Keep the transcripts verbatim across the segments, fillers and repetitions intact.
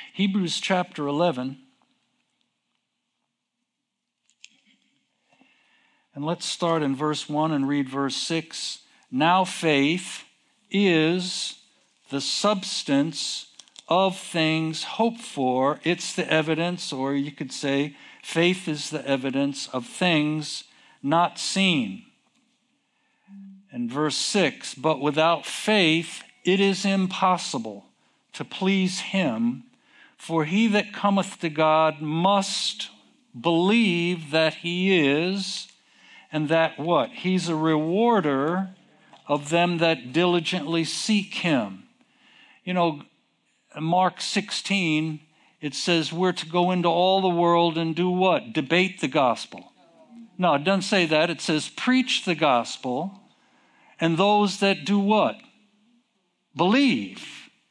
Hebrews chapter eleven. And let's start in verse one and read verse six. Now faith is the substance of things hoped for. It's the evidence, or you could say faith is the evidence of things not seen. And verse six, but without faith it is impossible to please him, for he that cometh to God must believe that he is, and that what? He's a rewarder of them that diligently seek him. You know, Mark sixteen, it says we're to go into all the world and do what? Debate the gospel. No, it doesn't say that. It says preach the gospel, and those that do what? Believe.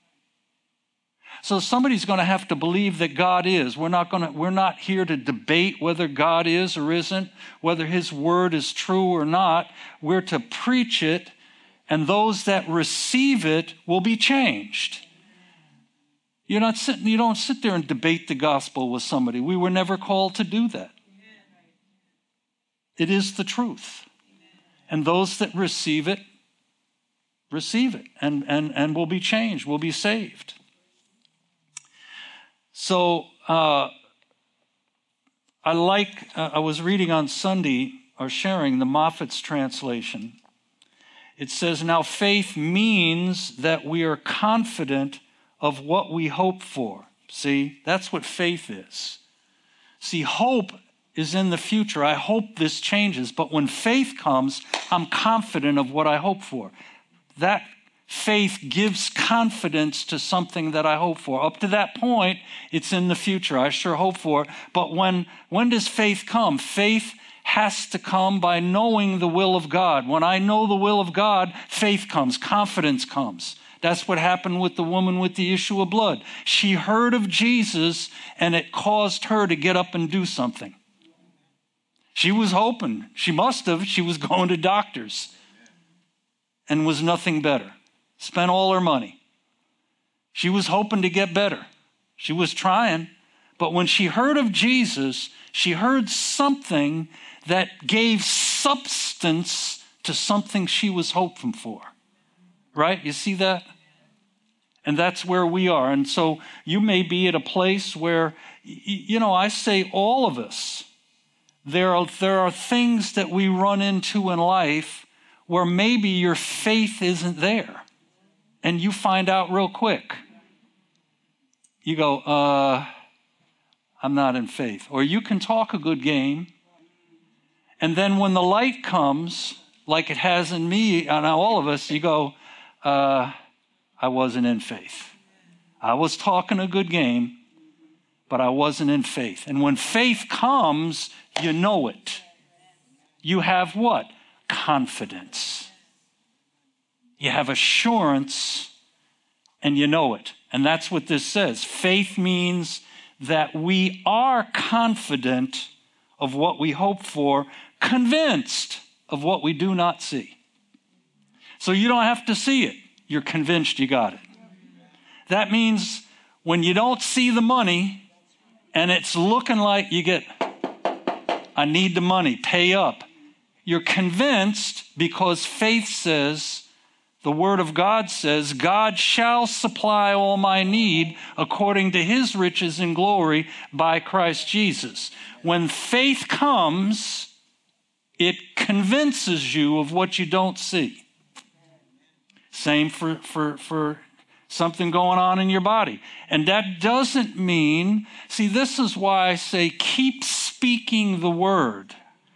So somebody's going to have to believe that God is. We're not going to, we're not here to debate whether God is or isn't, whether his word is true or not. We're to preach it, and those that receive it will be changed. You're not sitting, you don't sit there and debate the gospel with somebody. We were never called to do that. It is the truth. And those that receive it, receive it and, and, and will be changed, will be saved. So uh, I like, uh, I was reading on Sunday, or sharing the Moffat's translation. It says, now faith means that we are confident of what we hope for. See, that's what faith is. See, hope is in the future. I hope this changes, but when faith comes, I'm confident of what I hope for. That faith gives confidence to something that I hope for. Up to that point, it's in the future. I sure hope for it. But when, when does faith come? Faith has to come by knowing the will of God. When I know the will of God, faith comes, confidence comes. That's what happened with the woman with the issue of blood. She heard of Jesus, and it caused her to get up and do something. She was hoping. She must have. She was going to doctors and was nothing better. Spent all her money. She was hoping to get better. She was trying. But when she heard of Jesus, she heard something that gave substance to something she was hoping for. Right? You see that? And that's where we are. And so you may be at a place where, you know, I say all of us, there are, there are things that we run into in life where maybe your faith isn't there. And you find out real quick. You go, uh, I'm not in faith. Or you can talk a good game. And then when the light comes, like it has in me and all of us, you go, uh, I wasn't in faith. I was talking a good game, but I wasn't in faith. And when faith comes, you know it. You have what? Confidence. You have assurance, and you know it. And that's what this says. Faith means that we are confident of what we hope for, convinced of what we do not see. So you don't have to see it. You're convinced you got it. That means when you don't see the money and it's looking like you get, I need the money, pay up. You're convinced because faith says, the word of God says, God shall supply all my need according to his riches and glory by Christ Jesus. When faith comes, it convinces you of what you don't see. Same for, for, for something going on in your body. And that doesn't mean, see, this is why I say keep speaking the word.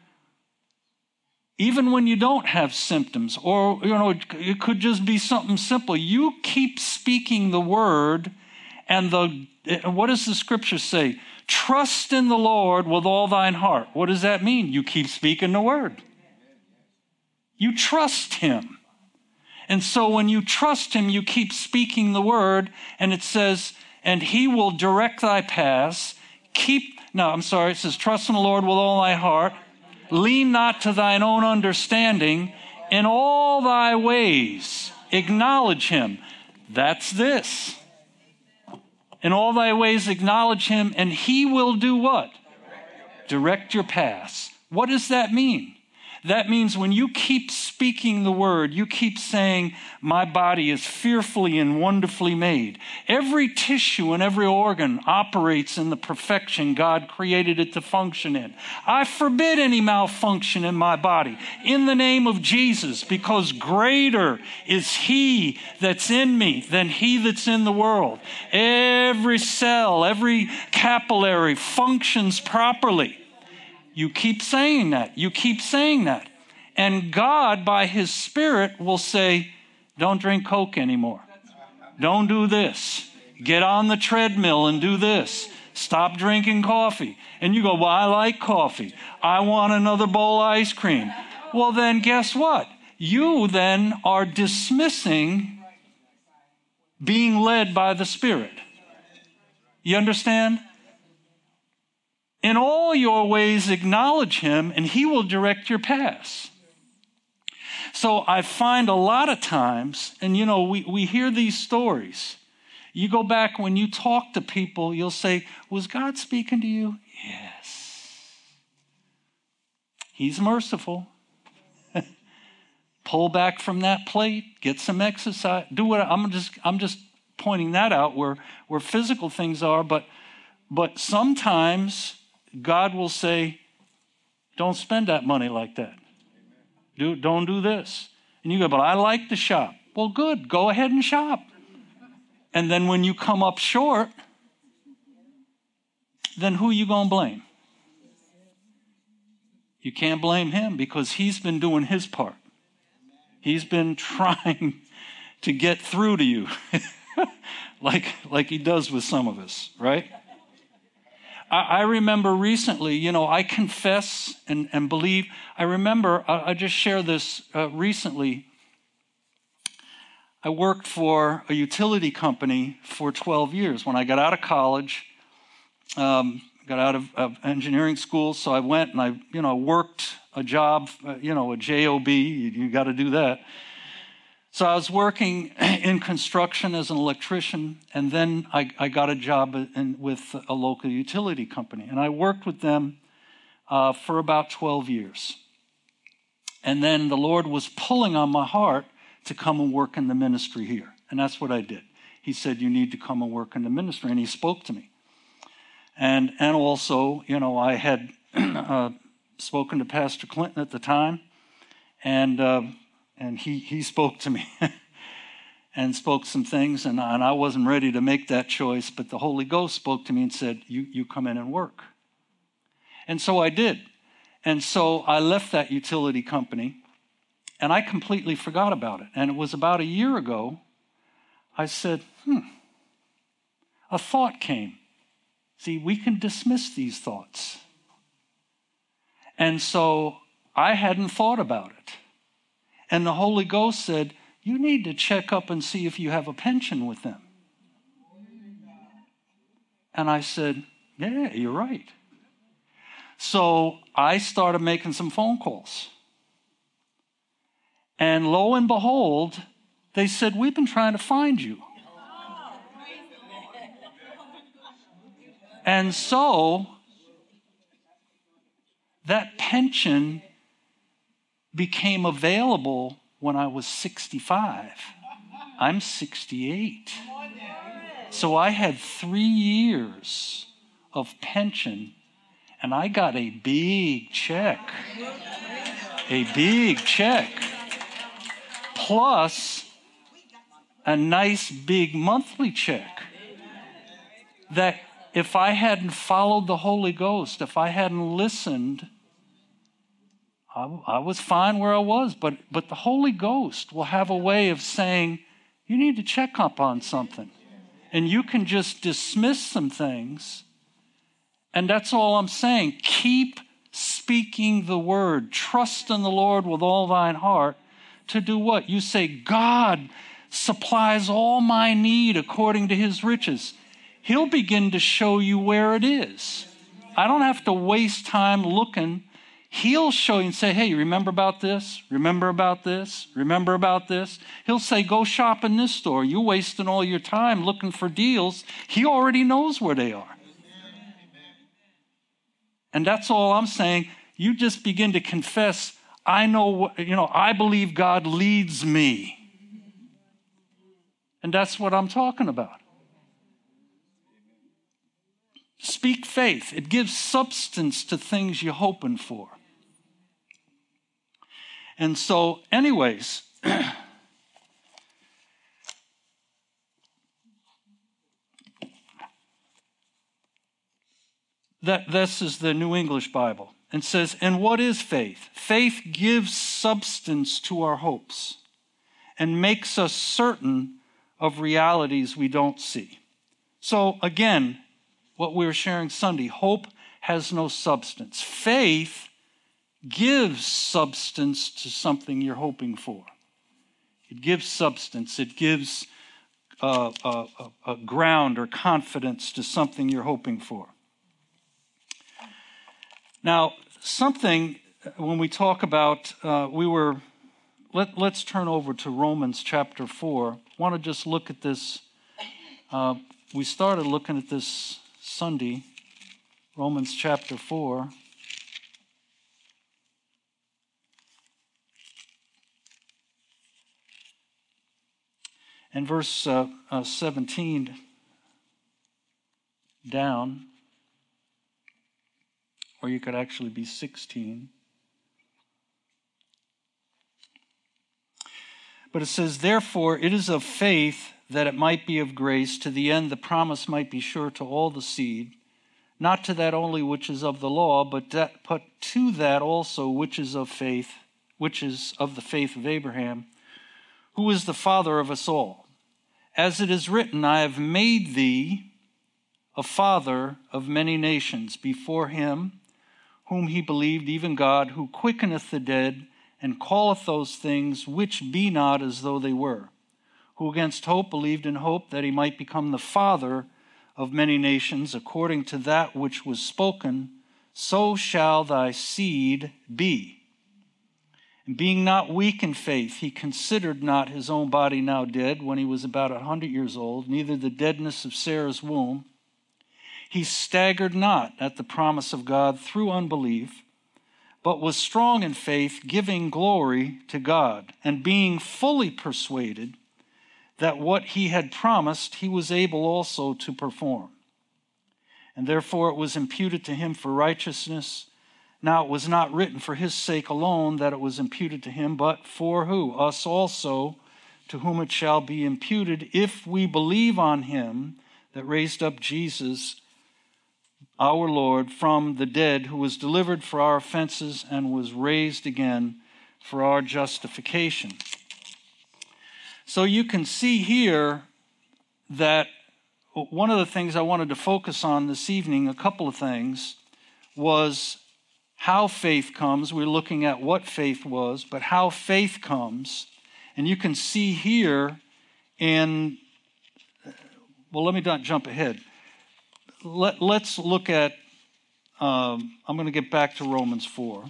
Even when you don't have symptoms, or, you know, it could just be something simple. You keep speaking the word, and the, what does the scripture say? Trust in the Lord with all thine heart. What does that mean? You keep speaking the word. You trust him. And so when you trust him, you keep speaking the word, and it says, and he will direct thy paths. Keep, no, I'm sorry, it says, trust in the Lord with all thy heart. Lean not to thine own understanding. In all thy ways, acknowledge him. That's this. In all thy ways acknowledge him, and he will do what? Direct your paths. What does that mean? That means when you keep speaking the word, you keep saying, my body is fearfully and wonderfully made. Every tissue and every organ operates in the perfection God created it to function in. I forbid any malfunction in my body in the name of Jesus, because greater is he that's in me than he that's in the world. Every cell, every capillary functions properly. You keep saying that. You keep saying that. And God, by his Spirit, will say, don't drink Coke anymore. Don't do this. Get on the treadmill and do this. Stop drinking coffee. And you go, well, I like coffee. I want another bowl of ice cream. Well, then guess what? You then are dismissing being led by the Spirit. You understand? In all your ways, acknowledge him, and he will direct your paths. So I find a lot of times, and you know, we, we hear these stories. You go back when you talk to people, you'll say, was God speaking to you? Yes. He's merciful. Pull back from that plate, get some exercise. Do what I'm just I'm just pointing that out where, where physical things are, but but sometimes God will say, don't spend that money like that. Do, don't do this. And you go, but I like to shop. Well, good. Go ahead and shop. And then when you come up short, then who are you going to blame? You can't blame him because he's been doing his part. He's been trying to get through to you like, like he does with some of us, right? I remember recently, you know, I confess and, and believe. I remember, I, I just shared this uh, recently. I worked for a utility company for twelve years. When I got out of college, um, got out of, of engineering school, so I went and I, you know, worked a job, uh, you know, a job. You, you got to do that. So I was working in construction as an electrician, and then I, I got a job in, with a local utility company. And I worked with them uh, for about twelve years. And then the Lord was pulling on my heart to come and work in the ministry here. And that's what I did. He said, you need to come and work in the ministry. And he spoke to me. And, and also, you know, I had uh, spoken to Pastor Clinton at the time, and... Uh, And he, he spoke to me and spoke some things, and, and I wasn't ready to make that choice, but the Holy Ghost spoke to me and said, you, you come in and work. And so I did. And so I left that utility company, and I completely forgot about it. And it was about a year ago, I said, hmm, a thought came. See, we can dismiss these thoughts. And so I hadn't thought about it. And the Holy Ghost said, you need to check up and see if you have a pension with them. And I said, yeah, you're right. So I started making some phone calls. And lo and behold, they said, we've been trying to find you. And so that pension became available when I was sixty-five. I'm sixty-eight. So I had three years of pension, and I got a big check. A big check. Plus a nice big monthly check. That if I hadn't followed the Holy Ghost, if I hadn't listened, I, I was fine where I was, but, but the Holy Ghost will have a way of saying, you need to check up on something. And you can just dismiss some things. And that's all I'm saying. Keep speaking the word. Trust in the Lord with all thine heart to do what? You say, God supplies all my need according to his riches. He'll begin to show you where it is. I don't have to waste time looking. He'll show you and say, hey, remember about this? Remember about this? Remember about this? He'll say, go shop in this store. You're wasting all your time looking for deals. He already knows where they are. And that's all I'm saying. You just begin to confess, I know, what, you know, I believe God leads me. And that's what I'm talking about. Speak faith. It gives substance to things you're hoping for. And so, anyways, that this is the New English Bible. And says, and what is faith? Faith gives substance to our hopes and makes us certain of realities we don't see. So again, what we were sharing Sunday, hope has no substance. Faith gives substance to something you're hoping for. It gives substance. It gives uh, a, a, a ground or confidence to something you're hoping for. Now, something, when we talk about, uh, we were, let, let's turn over to Romans chapter four. I want to just look at this. Uh, we started looking at this Sunday, Romans chapter four. And verse uh, uh, seventeen down. Or you could actually be sixteen. But it says, therefore, it is of faith that it might be of grace, to the end the promise might be sure to all the seed, not to that only which is of the law, but, that, but to that also which is of faith, which is of the faith of Abraham, who is the father of us all. As it is written, I have made thee a father of many nations before him, whom he believed, even God, who quickeneth the dead, and calleth those things which be not as though they were, who against hope believed in hope that he might become the father of many nations, according to that which was spoken, so shall thy seed be. And being not weak in faith, he considered not his own body now dead, when he was about a hundred years old, neither the deadness of Sarah's womb. He staggered not at the promise of God through unbelief, but was strong in faith, giving glory to God, and being fully persuaded that what he had promised he was able also to perform. And therefore it was imputed to him for righteousness. Now it was not written for his sake alone that it was imputed to him, but for who? Us also, to whom it shall be imputed, if we believe on him that raised up Jesus, our Lord, from the dead, who was delivered for our offenses and was raised again for our justification. So you can see here that one of the things I wanted to focus on this evening, a couple of things, was how faith comes. We're looking at what faith was, but how faith comes. And you can see here in, well, let me not jump ahead. Let, let's look at, um, I'm going to get back to Romans four.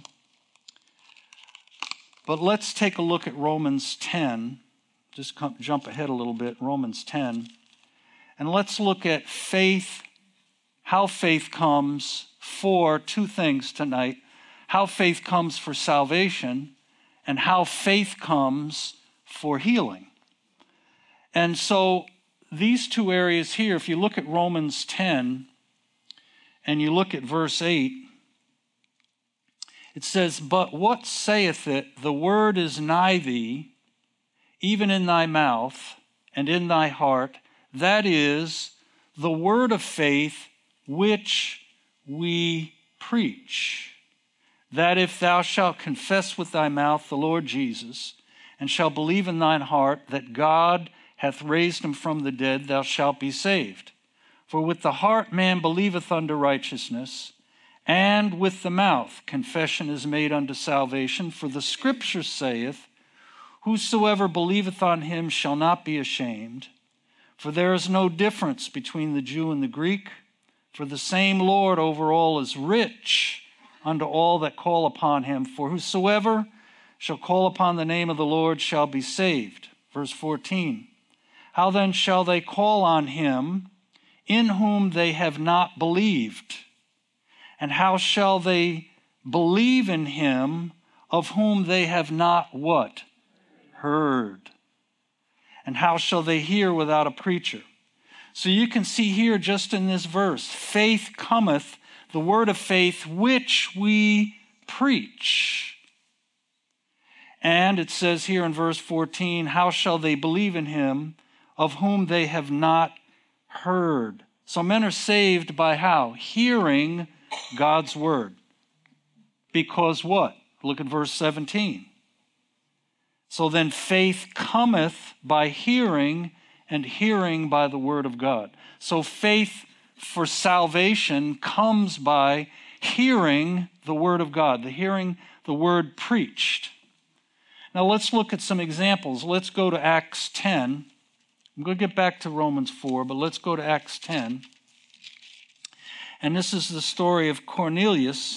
But let's take a look at Romans ten. Just come, jump ahead a little bit, Romans ten. And let's look at faith, how faith comes for two things tonight. How faith comes for salvation and how faith comes for healing. And so these two areas here, if you look at Romans ten and you look at verse eight, it says, but what saith it? The word is nigh thee, even in thy mouth and in thy heart. That is the word of faith which we preach. That if thou shalt confess with thy mouth the Lord Jesus, and shalt believe in thine heart that God hath raised him from the dead, thou shalt be saved. For with the heart man believeth unto righteousness, and with the mouth confession is made unto salvation. For the scripture saith, whosoever believeth on him shall not be ashamed. For there is no difference between the Jew and the Greek, for the same Lord over all is rich unto all that call upon him. For whosoever shall call upon the name of the Lord shall be saved. Verse fourteen. How then shall they call on him in whom they have not believed? And how shall they believe in him of whom they have not what? Heard. And how shall they hear without a preacher? So you can see here just in this verse, faith cometh, the word of faith, which we preach. And it says here in verse fourteen, how shall they believe in him of whom they have not heard? So men are saved by how? Hearing God's word. Because what? Look at verse seventeen. So then faith cometh by hearing, and hearing by the word of God. So faith for salvation comes by hearing the word of God, the hearing the word preached. Now let's look at some examples. Let's go to Acts ten. I'm going to get back to Romans four, but let's go to Acts ten. And this is the story of Cornelius.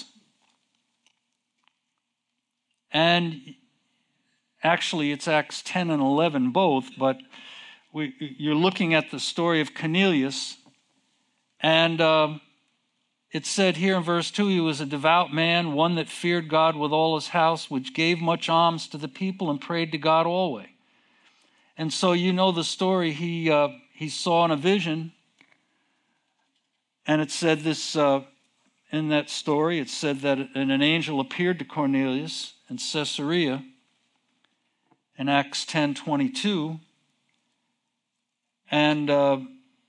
And actually, it's Acts ten and eleven both, but we, you're looking at the story of Cornelius. And uh, it said here in verse two, he was a devout man, one that feared God with all his house, which gave much alms to the people and prayed to God always. And so you know the story. He uh, he saw in a vision, and it said this uh, in that story. It said that an angel appeared to Cornelius in Caesarea in Acts ten twenty-two, and uh,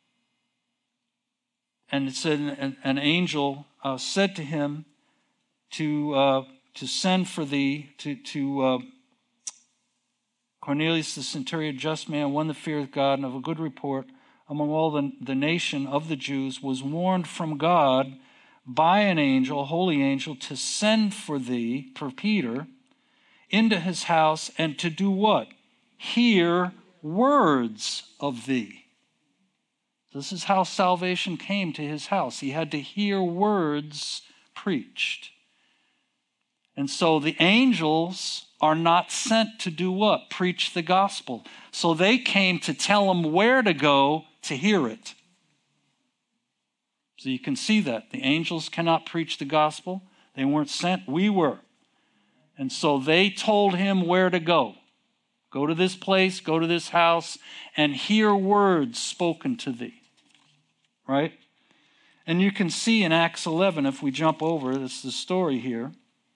and it said an, an angel uh, said to him to uh, to send for thee to to. Uh, Cornelius the centurion, just man, one that feareth God and of a good report among all the, the nation of the Jews, was warned from God by an angel, a holy angel, to send for thee, for Peter, into his house and to do what? Hear words of thee. This is how salvation came to his house. He had to hear words preached. And so the angels are not sent to do what? Preach the gospel. So they came to tell him where to go to hear it. So you can see that. The angels cannot preach the gospel. They weren't sent. We were. And so they told him where to go. Go to this place, go to this house, and hear words spoken to thee. Right? And you can see in Acts eleven, if we jump over, this is the story here.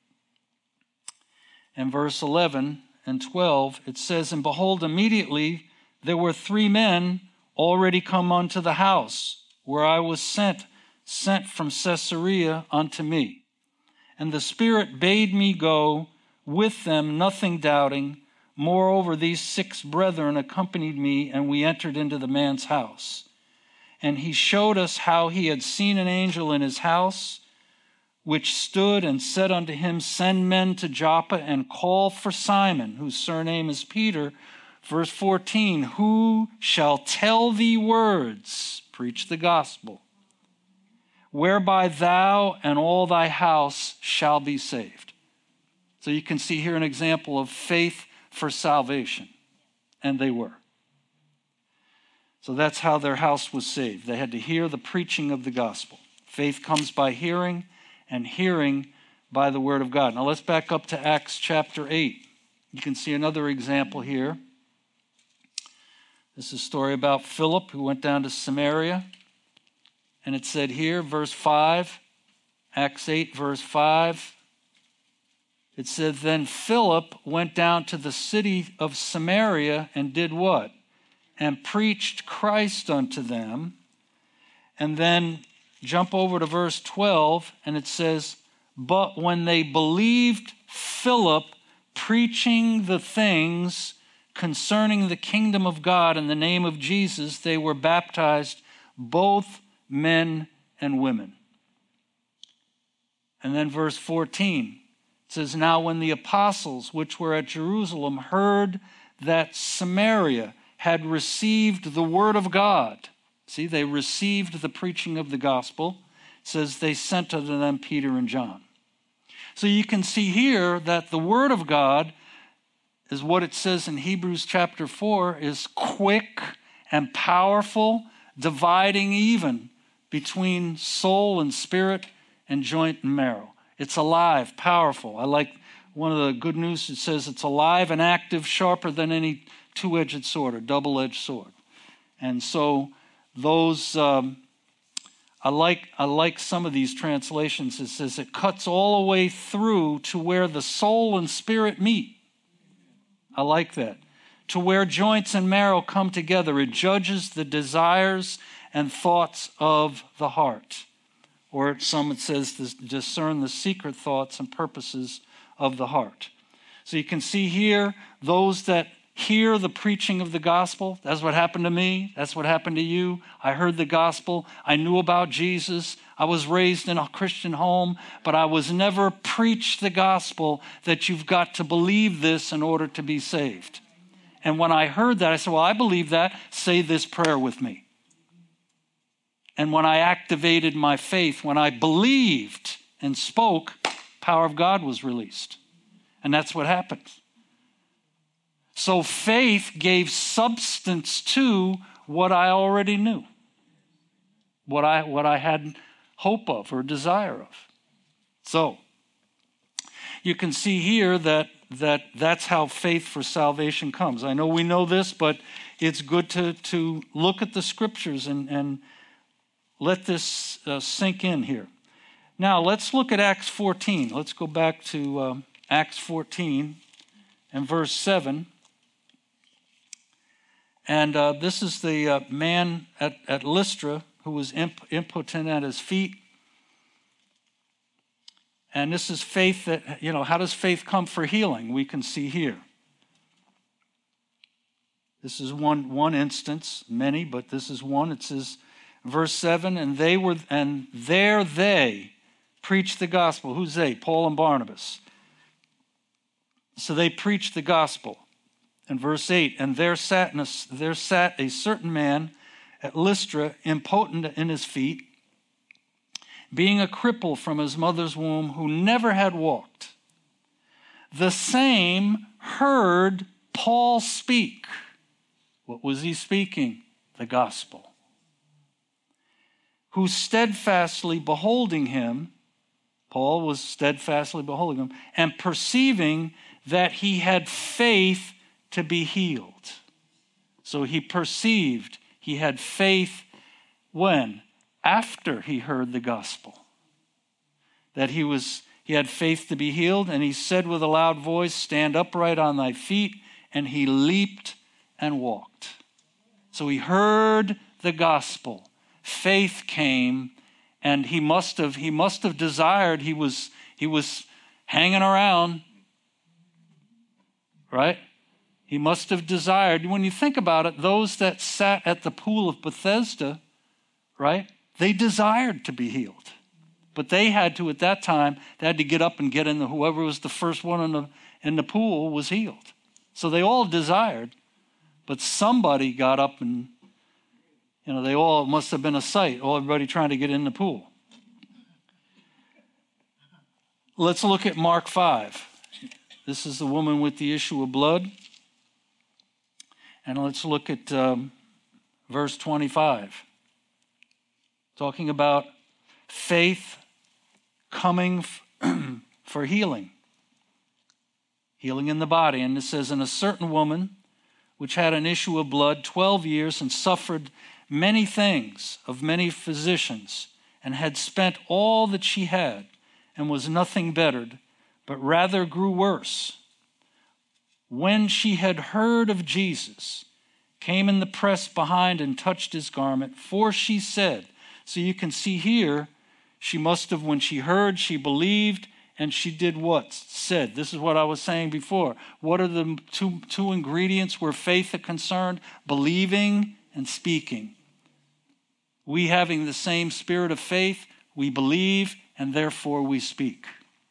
In verse eleven and twelve, it says, and behold, immediately there were three men already come unto the house, where I was sent, sent from Caesarea unto me. And the Spirit bade me go with them, nothing doubting. Moreover, these six brethren accompanied me, and we entered into the man's house. And he showed us how he had seen an angel in his house, which stood and said unto him, send men to Joppa and call for Simon, whose surname is Peter. Verse fourteen, who shall tell thee words, preach the gospel, whereby thou and all thy house shall be saved. So you can see here an example of faith for salvation. And they were. So that's how their house was saved. They had to hear the preaching of the gospel. Faith comes by hearing, and hearing by the word of God. Now let's back up to Acts chapter eight. You can see another example here. This is a story about Philip who went down to Samaria. And it said here, verse five, Acts eight, verse five, it said, then Philip went down to the city of Samaria and did what? And preached Christ unto them. And then jump over to verse twelve, and it says, but when they believed Philip preaching the things concerning the kingdom of God in the name of Jesus, they were baptized, both men and women. And then verse fourteen, it says, now when the apostles which were at Jerusalem heard that Samaria had received the word of God, see, they received the preaching of the gospel. It says they sent unto them Peter and John. So you can see here that the Word of God is what it says in Hebrews chapter four, is quick and powerful, dividing even between soul and spirit and joint and marrow. It's alive, powerful. I like one of the good news, it says it's alive and active, sharper than any two-edged sword or double-edged sword. And so those, um, I like I like some of these translations. It says it cuts all the way through to where the soul and spirit meet. I like that. To where joints and marrow come together. It judges the desires and thoughts of the heart. Or some it says to discern the secret thoughts and purposes of the heart. So you can see here those that hear the preaching of the gospel. That's what happened to me. That's what happened to you. I heard the gospel. I knew about Jesus. I was raised in a Christian home, but I was never preached the gospel that you've got to believe this in order to be saved. And when I heard that, I said, well, I believe that. Say this prayer with me. And when I activated my faith, when I believed and spoke, power of God was released. And that's what happened. So faith gave substance to what I already knew, what I what I had hope of or desire of. So you can see here that that that's how faith for salvation comes. I know we know this, but it's good to to look at the scriptures and and let this uh, sink in here. Now let's look at Acts fourteen. Let's go back to um, Acts fourteen and verse seven. And uh, this is the uh, man at, at Lystra who was imp- impotent at his feet. And this is faith that, you know, how does faith come for healing? We can see here. This is one, one instance, many, but this is one. It says, verse seven, and they were, and there they preached the gospel. Who's they? Paul and Barnabas. So they preached the gospel. And verse eight, and there sat, a, there sat a certain man at Lystra, impotent in his feet, being a cripple from his mother's womb, who never had walked. The same heard Paul speak. What was he speaking? The gospel. Who steadfastly beholding him, Paul was steadfastly beholding him, and perceiving that he had faith to be healed. So he perceived he had faith when? After he heard the gospel. That he was he had faith to be healed, and he said with a loud voice, stand upright on thy feet, and he leaped and walked. So he heard the gospel. Faith came, and he must have he must have desired, he was he was hanging around, right? He must have desired. When you think about it, those that sat at the pool of Bethesda, right, they desired to be healed. But they had to, at that time, they had to get up and get in the, whoever was the first one in the, in the pool was healed. So they all desired, but somebody got up and, you know, they all must have been a sight, all everybody trying to get in the pool. Let's look at Mark five. This is the woman with the issue of blood. And let's look at um, verse twenty-five. Talking about faith coming f- for healing. Healing in the body. And it says, and a certain woman which had an issue of blood twelve years and suffered many things of many physicians and had spent all that she had and was nothing bettered, but rather grew worse. When she had heard of Jesus, came in the press behind and touched his garment, for she said, so you can see here, she must have, when she heard, she believed, and she did what? Said. This is what I was saying before. What are the two, two ingredients where faith is concerned? Believing and speaking. We having the same spirit of faith, we believe, and therefore we speak.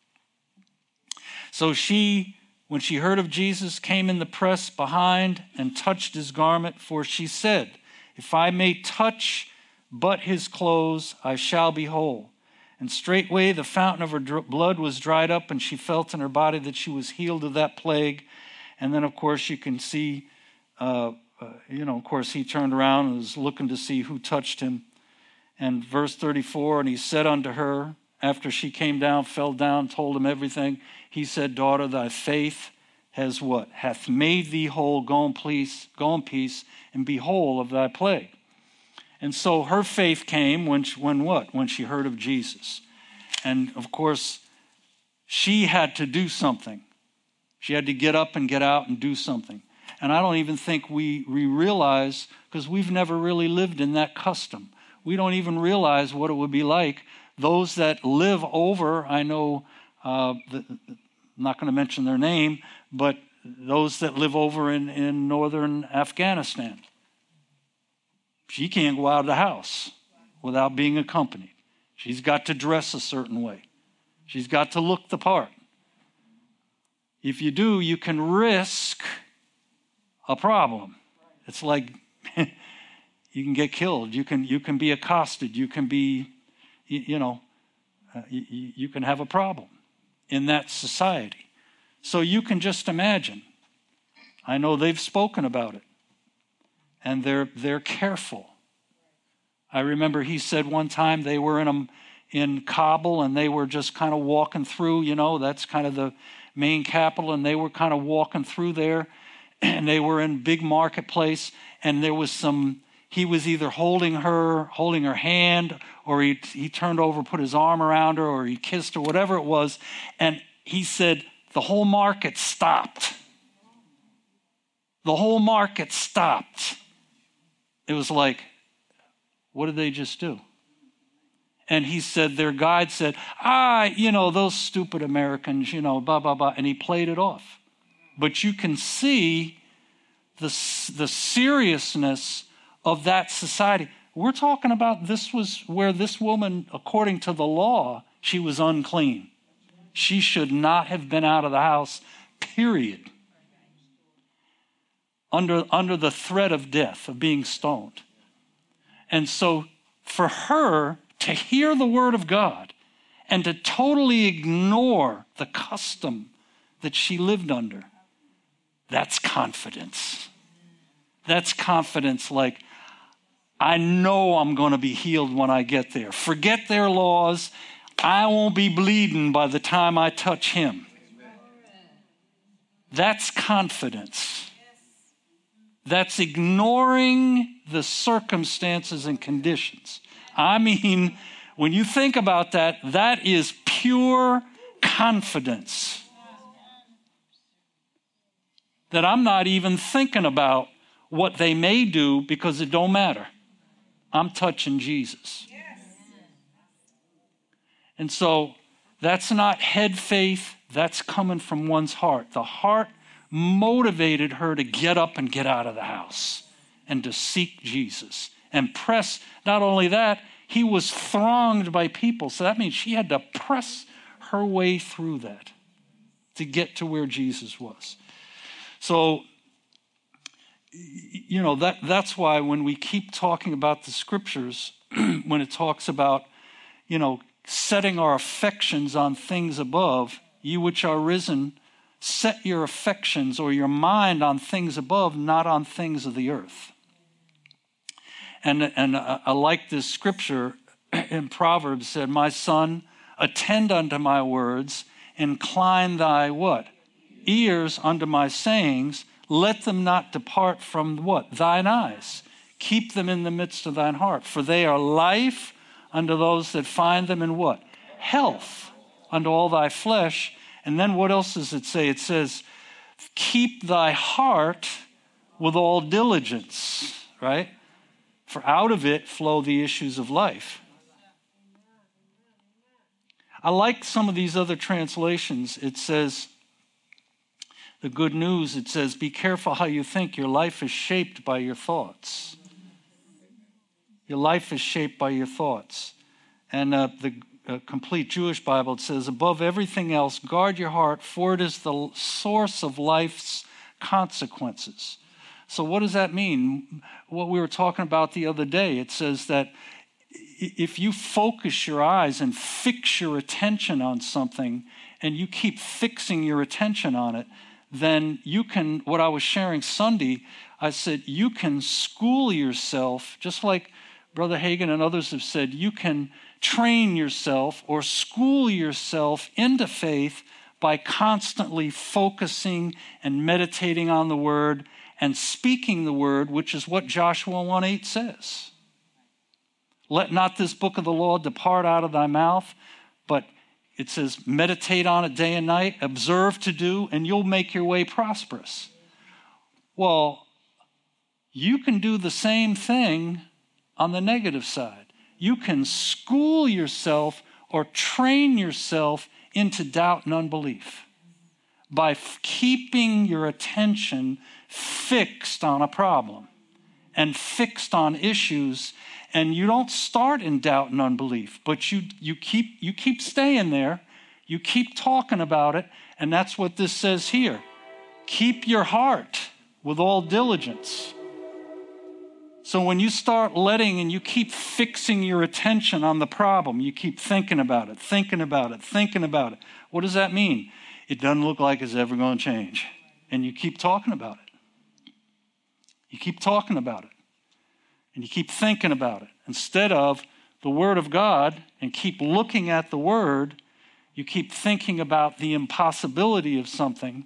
So she, when she heard of Jesus, came in the press behind and touched his garment, for she said, if I may touch but his clothes, I shall be whole. And straightway the fountain of her dr- blood was dried up, and she felt in her body that she was healed of that plague. And then, of course, you can see, uh, uh, you know, of course, he turned around and was looking to see who touched him. And verse thirty-four, and he said unto her, after she came down, fell down, told him everything, he said, daughter, thy faith has what? Hath made thee whole. Go in peace, go in peace, and be whole of thy plague. And so her faith came when, she, when what? When she heard of Jesus. And of course, she had to do something. She had to get up and get out and do something. And I don't even think we, we realize, because we've never really lived in that custom. We don't even realize what it would be like. Those that live over, I know, uh, the, I'm not going to mention their name, but those that live over in, in northern Afghanistan. She can't go out of the house without being accompanied. She's got to dress a certain way. She's got to look the part. If you do, you can risk a problem. It's like you can get killed. You can you can be accosted. You can be, you, you know, uh, you, you can have a problem in that society. So you can just imagine. I know they've spoken about it. And they're they're careful. I remember he said one time they were in a, in Kabul and they were just kind of walking through, you know, that's kind of the main capital, and they were kind of walking through there, and they were in big marketplace, and there was some, he was either holding her, holding her hand, or he he turned over, put his arm around her, or he kissed her, whatever it was, and he said the whole market stopped. The whole market stopped. It was like, what did they just do? And he said, their guide said, ah, you know, those stupid Americans, you know, blah, blah, blah. And he played it off. But you can see the, the seriousness of that society. We're talking about this was where this woman, according to the law, she was unclean. She should not have been out of the house, period. Under, under the threat of death, of being stoned. And so for her to hear the word of God and to totally ignore the custom that she lived under, that's confidence. That's confidence like, I know I'm going to be healed when I get there. Forget their laws. I won't be bleeding by the time I touch him. That's confidence. That's ignoring the circumstances and conditions. I mean, when you think about that, that is pure confidence. That I'm not even thinking about what they may do because it don't matter. I'm touching Jesus. And so that's not head faith. That's coming from one's heart. The heart motivated her to get up and get out of the house and to seek Jesus and press. Not only that, he was thronged by people. So that means she had to press her way through that to get to where Jesus was. So, you know, that that's why when we keep talking about the scriptures, when it talks about, you know, setting our affections on things above, you which are risen, set your affections or your mind on things above, not on things of the earth. And, and I, I like this scripture in Proverbs said, my son, attend unto my words, incline thy what? Ears unto my sayings, let them not depart from what? Thine eyes. Keep them in the midst of thine heart, for they are life unto those that find them, in what? Health unto all thy flesh. And then what else does it say? It says, keep thy heart with all diligence, right? For out of it flow the issues of life. I like some of these other translations. It says, the Good News, it says, be careful how you think. Your life is shaped by your thoughts. Your life is shaped by your thoughts. And uh, the uh, Complete Jewish Bible, it says, above everything else, guard your heart, for it is the source of life's consequences. So what does that mean? What we were talking about the other day, it says that if you focus your eyes and fix your attention on something and you keep fixing your attention on it, then you can, what I was sharing Sunday, I said, you can school yourself, just like Brother Hagin and others have said, you can train yourself or school yourself into faith by constantly focusing and meditating on the word and speaking the word, which is what Joshua one eight says. Let not this book of the law depart out of thy mouth, but it says meditate on it day and night, observe to do, and you'll make your way prosperous. Well, you can do the same thing on the negative side. You can school yourself or train yourself into doubt and unbelief by f- keeping your attention fixed on a problem and fixed on issues. And you don't start in doubt and unbelief, but you, you, keep, you keep staying there. You keep talking about it. And that's what this says here. Keep your heart with all diligence. So when you start letting and you keep fixing your attention on the problem, you keep thinking about it, thinking about it, thinking about it. What does that mean? It doesn't look like it's ever going to change. And you keep talking about it. You keep talking about it. And you keep thinking about it. Instead of the Word of God and keep looking at the Word, you keep thinking about the impossibility of something.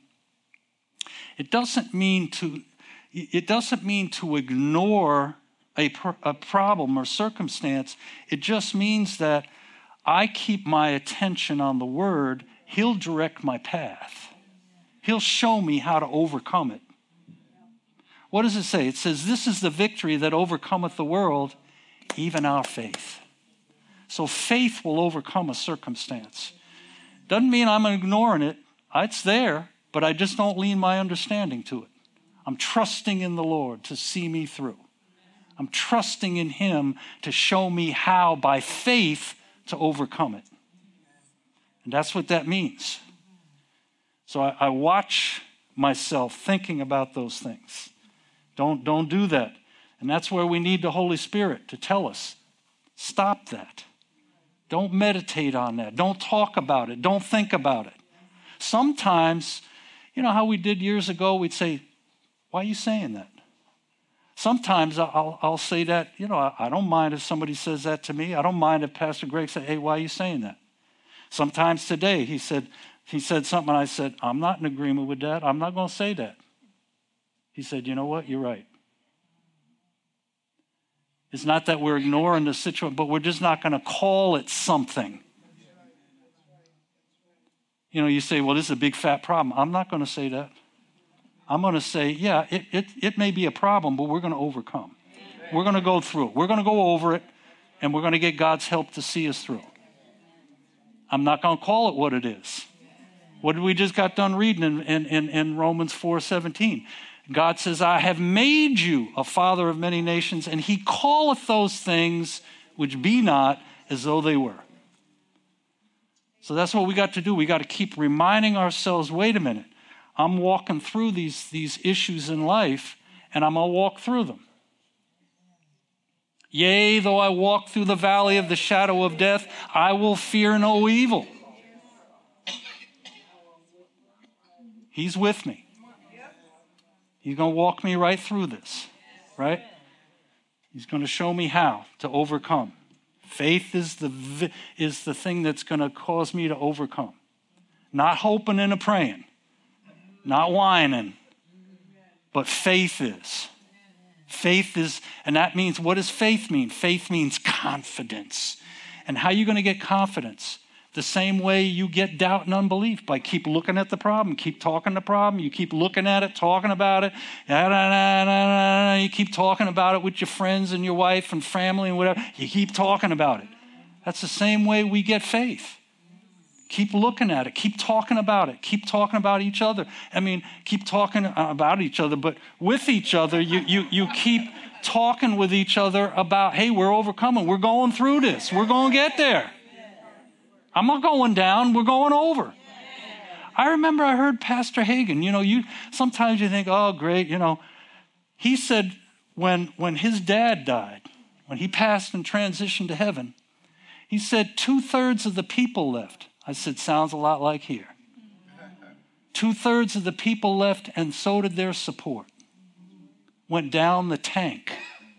It doesn't mean to, it doesn't mean to ignore a, a problem or circumstance. It just means that I keep my attention on the Word. He'll direct my path. He'll show me how to overcome it. What does it say? It says, this is the victory that overcometh the world, even our faith. So faith will overcome a circumstance. Doesn't mean I'm ignoring it. It's there, but I just don't lean my understanding to it. I'm trusting in the Lord to see me through. I'm trusting in Him to show me how, by faith, to overcome it. And that's what that means. So I, I watch myself thinking about those things. Don't, don't do that. And that's where we need the Holy Spirit to tell us, stop that. Don't meditate on that. Don't talk about it. Don't think about it. Sometimes, you know how we did years ago, we'd say, why are you saying that? Sometimes I'll, I'll say that, you know, I, I don't mind if somebody says that to me. I don't mind if Pastor Greg said, hey, why are you saying that? Sometimes today he said, he said something and I said, I'm not in agreement with that. I'm not going to say that. He said, you know what? You're right. It's not that we're ignoring the situation, but we're just not going to call it something. You know, you say, well, this is a big fat problem. I'm not going to say that. I'm going to say, yeah, it, it, it may be a problem, but we're going to overcome. We're going to go through it. We're going to go over it, and we're going to get God's help to see us through. I'm not going to call it what it is. What did we just got done reading in, in, in, in Romans four seventeen? God says, I have made you a father of many nations, and He calleth those things which be not as though they were. So that's what we got to do. We got to keep reminding ourselves, wait a minute, I'm walking through these, these issues in life, and I'm going to walk through them. Yea, though I walk through the valley of the shadow of death, I will fear no evil. He's with me. He's going to walk me right through this, right? He's going to show me how to overcome. Faith is the is the thing that's going to cause me to overcome. Not hoping and a praying, not whining, but faith is. Faith is, and that means, what does faith mean? Faith means confidence. And how are you going to get confidence? The same way you get doubt and unbelief, by keep looking at the problem, keep talking the problem, you keep looking at it, talking about it, you keep talking about it with your friends and your wife and family and whatever, you keep talking about it. That's the same way we get faith. Keep looking at it, keep talking about it, keep talking about each other. I mean, keep talking about each other, but with each other, you, you, you keep talking with each other about, hey, we're overcoming, we're going through this, we're going to get there. I'm not going down, we're going over. I remember I heard Pastor Hagin, you know, you sometimes you think, oh, great, you know. He said when, when his dad died, when he passed and transitioned to heaven, he said two-thirds of the people left. I said, sounds a lot like here. Two-thirds of the people left, and so did their support. Went down the tank.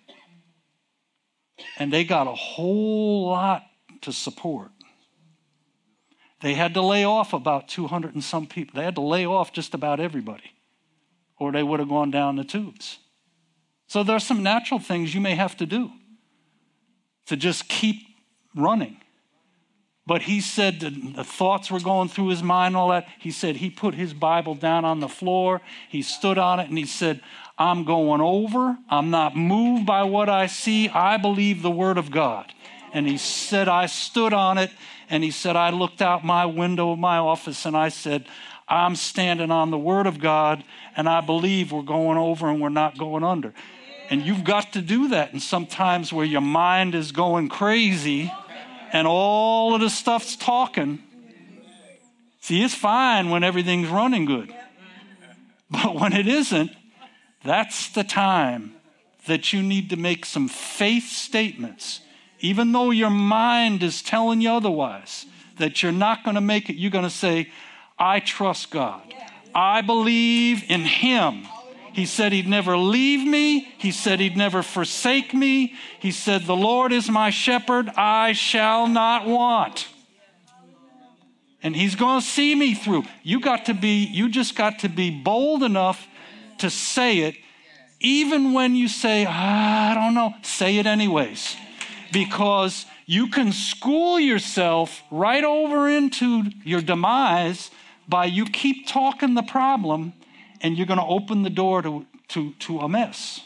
And they got a whole lot to support. They had to lay off about two hundred and some people. They had to lay off just about everybody, or they would have gone down the tubes. So there are some natural things you may have to do to just keep running. But he said the thoughts were going through his mind and all that. He said he put his Bible down on the floor. He stood on it and he said, I'm going over. I'm not moved by what I see. I believe the word of God. And he said, I stood on it. And he said, I looked out my window of my office and I said, I'm standing on the word of God and I believe we're going over and we're not going under. And you've got to do that. And sometimes where your mind is going crazy and all of the stuff's talking. See, it's fine when everything's running good. But when it isn't, that's the time that you need to make some faith statements. Even though your mind is telling you otherwise, that you're not going to make it, you're going to say, I trust God. I believe in him. He said he'd never leave me. He said he'd never forsake me. He said, the Lord is my shepherd. I shall not want. And he's going to see me through. You got to be, you just got to be bold enough to say it. Even when you say, I don't know, say it anyways. Because you can school yourself right over into your demise by you keep talking the problem and you're going to open the door to, to, to a mess.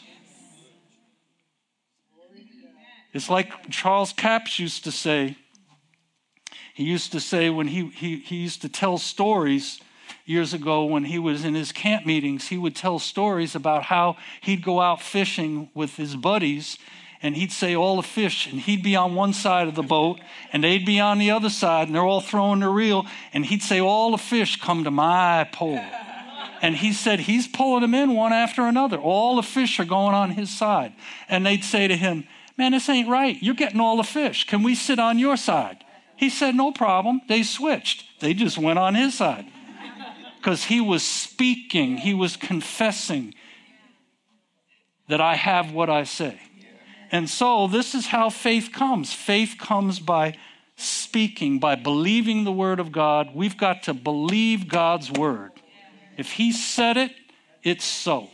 It's like Charles Capps used to say. He used to say when he, he, he used to tell stories years ago when he was in his camp meetings, he would tell stories about how he'd go out fishing with his buddies and he'd say all the fish, and he'd be on one side of the boat, and they'd be on the other side, and they're all throwing the reel, and he'd say all the fish come to my pole. And he said he's pulling them in one after another. All the fish are going on his side. And they'd say to him, man, this ain't right. You're getting all the fish. Can we sit on your side? He said, no problem. They switched. They just went on his side. Because he was speaking, he was confessing that I have what I say. And so this is how faith comes. Faith comes by speaking, by believing the word of God. We've got to believe God's word. If he said it, it's so.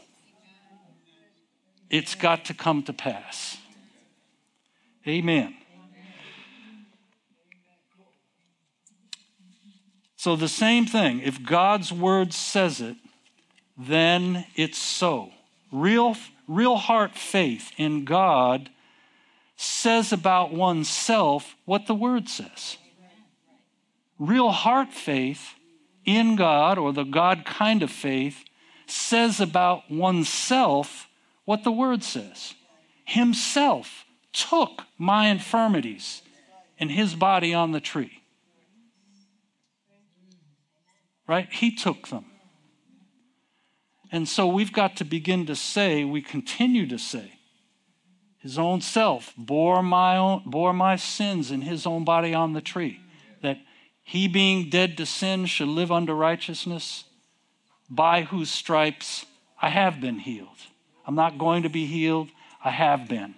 It's got to come to pass. Amen. So the same thing, if God's word says it, then it's so. Real Real heart faith in God says about oneself what the word says. Real heart faith in God, or the God kind of faith, says about oneself what the word says. Himself took my infirmities in his body on the tree. Right? He took them. And so we've got to begin to say, we continue to say, his own self bore my own, bore my sins in his own body on the tree, that he being dead to sin should live unto righteousness, by whose stripes I have been healed. I'm not going to be healed, I have been.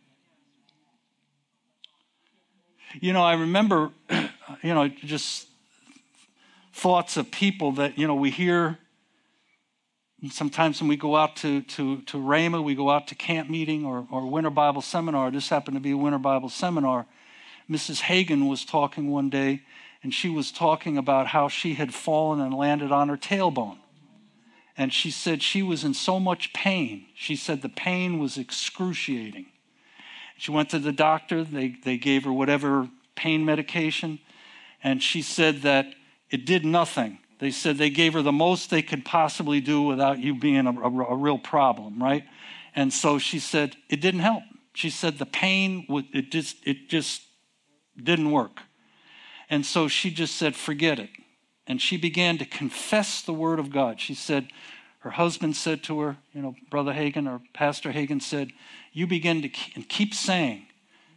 You know, I remember, you know, just thoughts of people that, you know, we hear. Sometimes when we go out to, to, to Rhema, we go out to camp meeting or, or winter Bible seminar. This happened to be a winter Bible seminar. Missus Hagan was talking one day, and she was talking about how she had fallen and landed on her tailbone. And she said she was in so much pain. She said the pain was excruciating. She went to the doctor. They, they gave her whatever pain medication. And she said that it did nothing. They said they gave her the most they could possibly do without you being a, a, a real problem, right? And so she said it didn't help. She said the pain, would, it just it just didn't work. And so she just said, forget it. And she began to confess the word of God. She said, her husband said to her, you know, Brother Hagan or Pastor Hagan said, you begin to keep saying,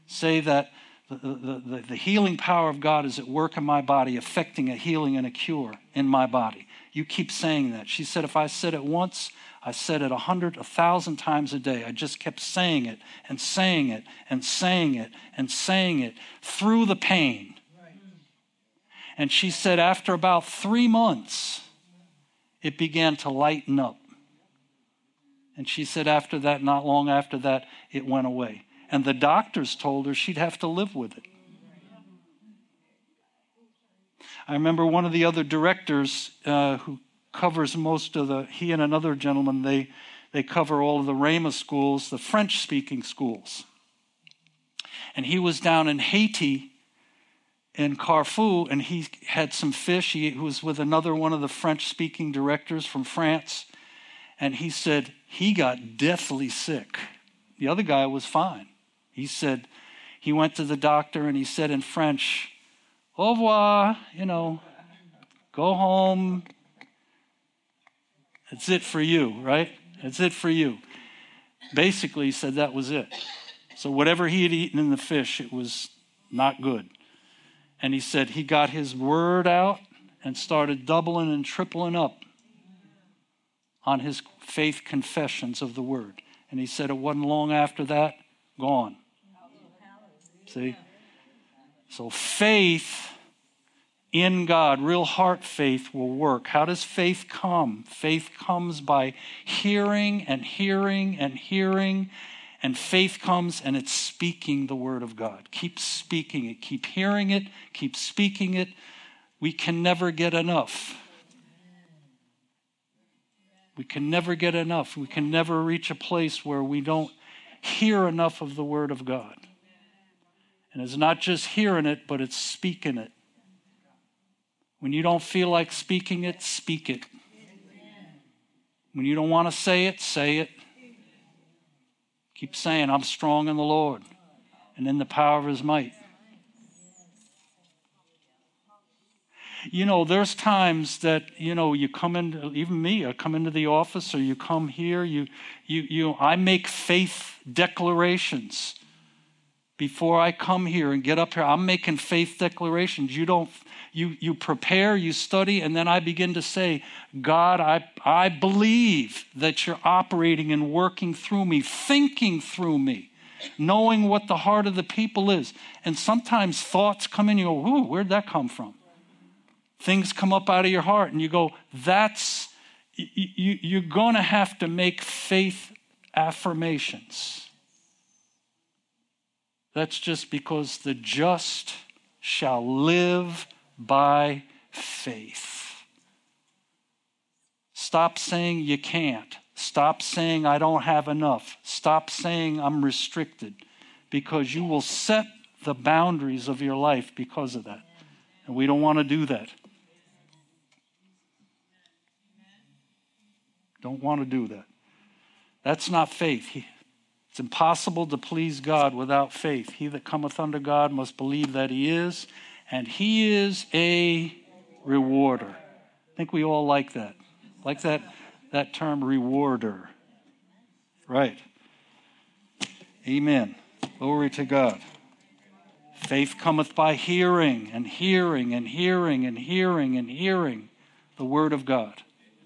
Say that the, the, the, the healing power of God is at work in my body, affecting a healing and a cure in my body. You keep saying that. She said, if I said it once, I said it a hundred, a thousand times a day. I just kept saying it and saying it and saying it and saying it through the pain. And she said after about three months, it began to lighten up. And she said after that, not long after that, it went away. And the doctors told her she'd have to live with it. I remember one of the other directors uh, who covers most of the, he and another gentleman, they, they cover all of the Rhema schools, the French-speaking schools. And he was down in Haiti, in Carrefour, and he had some fish. He was with another one of the French-speaking directors from France. And he said he got deathly sick. The other guy was fine. He said he went to the doctor and he said in French, au revoir, you know, go home. That's it for you, right? That's it for you. Basically, he said that was it. So whatever he had eaten in the fish, it was not good. And he said he got his word out and started doubling and tripling up on his faith confessions of the word. And he said it wasn't long after that, gone. See? So faith in God, real heart faith will work. How does faith come? Faith comes by hearing and hearing and hearing. And faith comes and it's speaking the word of God. Keep speaking it. Keep hearing it. Keep speaking it. We can never get enough. We can never get enough. We can never reach a place where we don't hear enough of the word of God. And it's not just hearing it, but it's speaking it. When you don't feel like speaking it, speak it. When you don't want to say it, say it. Keep saying, I'm strong in the Lord and in the power of his might. You know, there's times that, you know, you come in, even me, I come into the office or you come here, you, you, you, I make faith declarations. Before I come here and get up here, I'm making faith declarations. You don't, you, you prepare, you study, and then I begin to say, God, I, I believe that you're operating and working through me, thinking through me, knowing what the heart of the people is. And sometimes thoughts come in, you go, ooh, where'd that come from? Things come up out of your heart and you go, that's, you, you, you're going to have to make faith affirmations. That's just because the just shall live by faith. Stop saying you can't. Stop saying I don't have enough. Stop saying I'm restricted, because you will set the boundaries of your life because of that. And we don't want to do that. Don't want to do that. That's not faith. He, It's impossible to please God without faith. He that cometh unto God must believe that he is, and he is a rewarder. I think we all like that. Like that, that term, rewarder. Right. Amen. Glory to God. Faith cometh by hearing, and hearing, and hearing, and hearing, and hearing the word of God.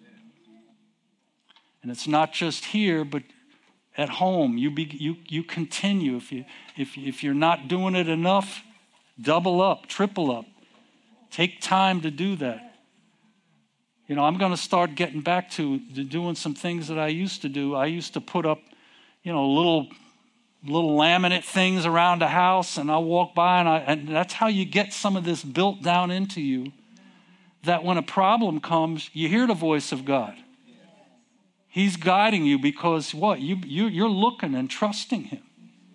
And it's not just here, but at home, you be, you you continue. If you if if you're not doing it enough, double up, triple up. Take time to do that. You know, I'm going to start getting back to, to doing some things that I used to do. I used to put up, you know, little little laminate things around the house, and I'll walk by, and I and that's how you get some of this built down into you. That when a problem comes, you hear the voice of God. He's guiding you because what? You, you, you're looking and trusting him.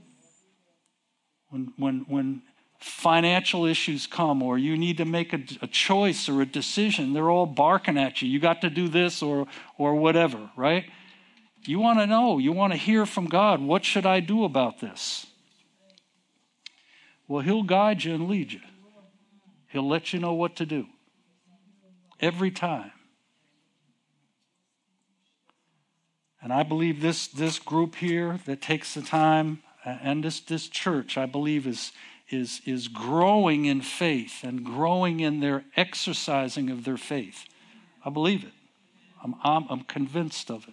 When, when, when financial issues come or you need to make a, a choice or a decision, they're all barking at you. You got to do this or, or whatever, right? You want to know. You want to hear from God. What should I do about this? Well, he'll guide you and lead you. He'll let you know what to do. Every time. And I believe this, this group here that takes the time, and this, this church, I believe, is, is, is growing in faith and growing in their exercising of their faith. I believe it. I'm, I'm, I'm convinced of it.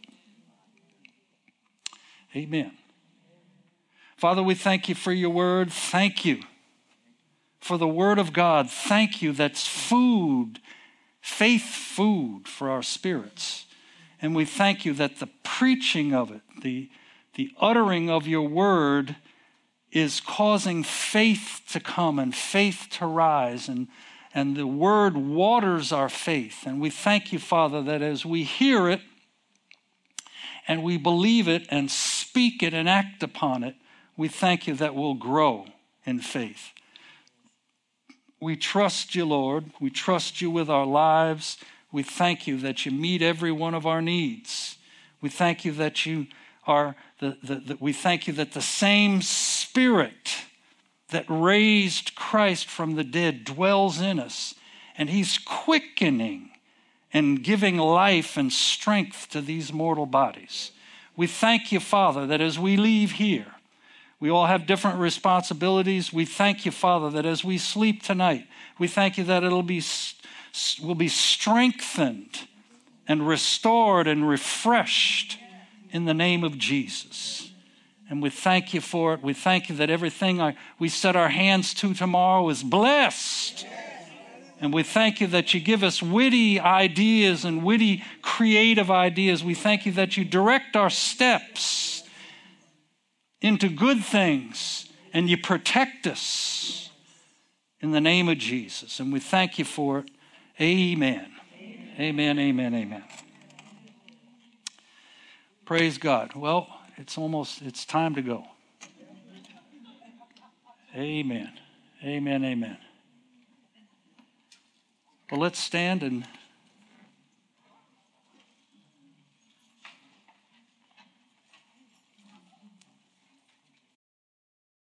Amen. Father, we thank you for your word. Thank you for the word of God. Thank you. That's food, faith food for our spirits. And we thank you that the preaching of it, the, the uttering of your word is causing faith to come and faith to rise. And, and the word waters our faith. And we thank you, Father, that as we hear it and we believe it and speak it and act upon it, we thank you that we'll grow in faith. We trust you, Lord. We trust you with our lives. We thank you that you meet every one of our needs. We thank you that you are the, the, the we thank you that the same Spirit that raised Christ from the dead dwells in us, and he's quickening and giving life and strength to these mortal bodies. We thank you, Father, that as we leave here, we all have different responsibilities. We thank you, Father, that as we sleep tonight, we thank you that it'll be we'll be strengthened and restored and refreshed in the name of Jesus. And we thank you for it. We thank you that everything I, we set our hands to tomorrow is blessed. And we thank you that you give us witty ideas and witty creative ideas. We thank you that you direct our steps into good things and you protect us in the name of Jesus. And we thank you for it. Amen. Amen, amen, amen. Praise God. Well, it's almost, it's time to go. Amen. Amen, amen. Well, let's stand and